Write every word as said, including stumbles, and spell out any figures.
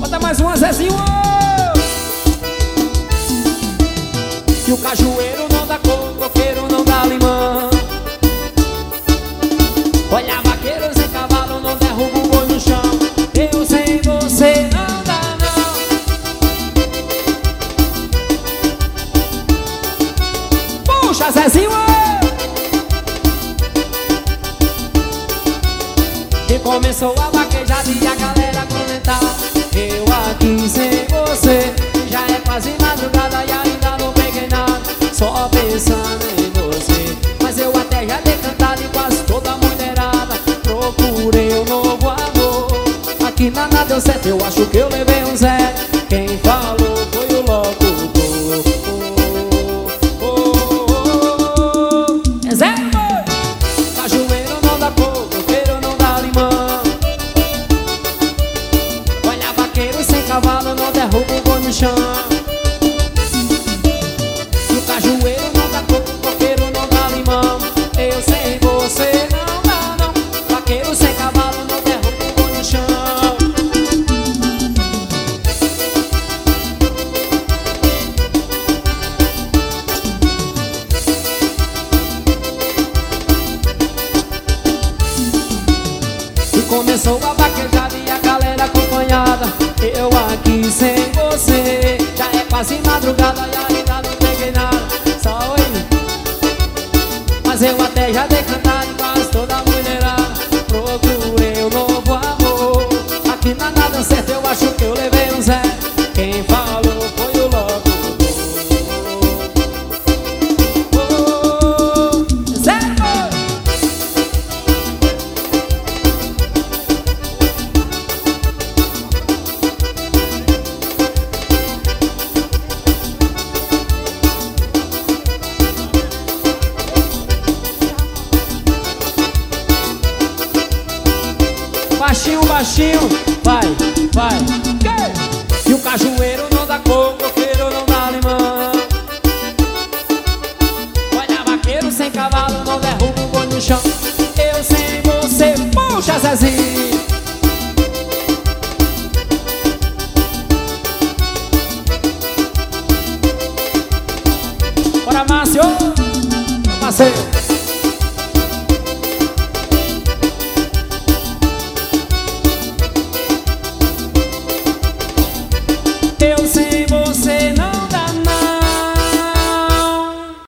Bota mais uma, Zezinho. E o cajueiro não dá coco, coqueiro não dá limão. Olha, vaqueiro sem cavalo não derruba o boi no chão. Eu sem você não dá não. Puxa, Zezinho. E começou a vaquejada e a galera comentar. Eu aqui sem você, já é quase madrugada e ainda não peguei nada, só pensando em você. Mas eu até já dei cantado e quase toda a mulherada procurei um novo amor. Aqui nada deu certo, eu acho que eu levei um zero. Quem falou foi o locutor. Oh, oh, oh, oh. É zero, boi. Cajueiro não dá coco, coqueiro não dá limão. Olha, vaqueiro sem cavalo não derruba o boi no chão. E o cajueiro não dá coco, coqueiro não dá limão. Eu sem você não dá não. Vaqueiro sem cavalo não derruba o boi no chão. E começou a vaquejada e a galera acompanhada. Eu aqui sem você, já é quase madrugada e ainda não peguei nada, só oi. Mas eu até já dei cantado e quase toda a mulherada procurei um novo amor. Aqui na nada certo, eu acho que eu levei um zero. Quem falou foi o locutor. Oh, zero, boi. Baixinho, baixinho, vai, vai. E o cajueiro não dá coco, coqueiro não dá limão. Olha, vaqueiro sem cavalo não derruba o boi no chão. Eu sem você, puxa, Zezinho. Bora, Márcio, meu parceiro.